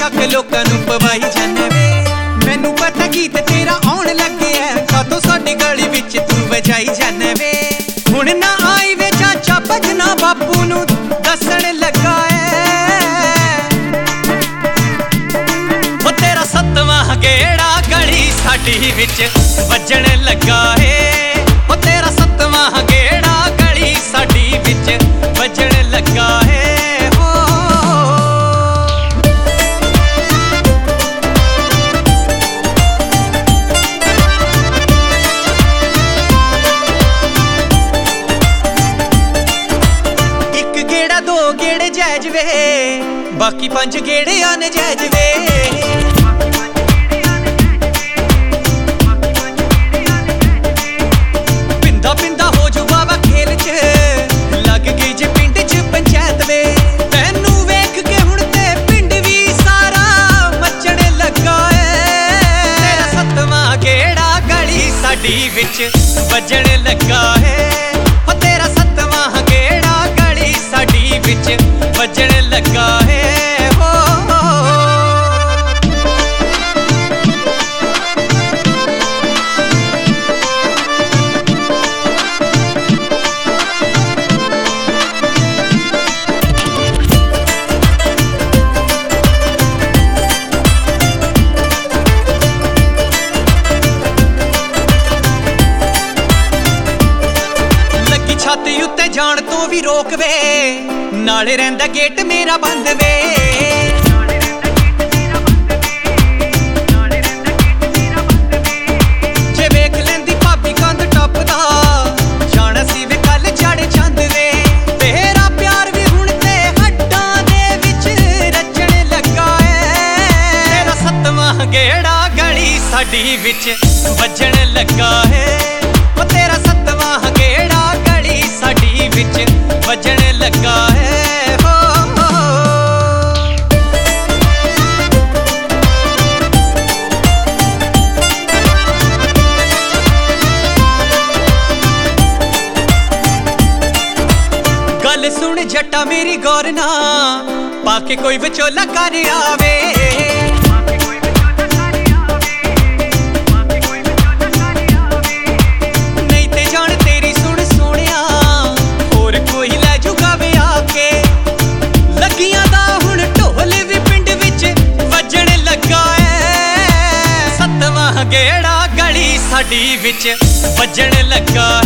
शक लोकां नूं पवाई जाने वे। मैनू पता गीत तेरा आउण लगे है, कातों साडी गली विच तू वजाई जाने वे। हुण ना आई वे चाचा भजना बापू नूं दसण लगा है, ओ तेरा 7वां गेड़ा गली साडी विच वजण लगा है। ओ तेरा 7वां गेड़ा गली साडी विच वजण लगा है। गेड़े जैज वे बाकी 5 गेड़े अनजैज वे। पिंदा पिंदा हो जू बाबा खेल च लग गई जे पिंड च पंचायत वे। तैनू वेख के हुण ते पिंड भी सारा मचण लगा है। तेरा 7वां गेड़ा गली साडी विच वजण लगा है। ओ तेरा 7वां गेड़ा गली साडी विच वजण लगा है। छत उत्ते जाण तो भी रोक वे, नाले रहिंदा गेट मेरा बंद वे। जे वेख लैंदी भाभी कंध टपदा जाना सी वे कल चढ़ चंद वे। तेरा प्यार भी हुण ते हड्डां दे विच रचण लगा है। तेरा 7वां गेड़ा गली साडी विच वजण लगा है। ओ तेरा 7वां गेड़ा गली साडी विच वजण लगा है। गल सुन जट्टा मेरी गौर ना पाके कोई विचोला कर आवे। गेड़ा गली साडी विच वजण लगा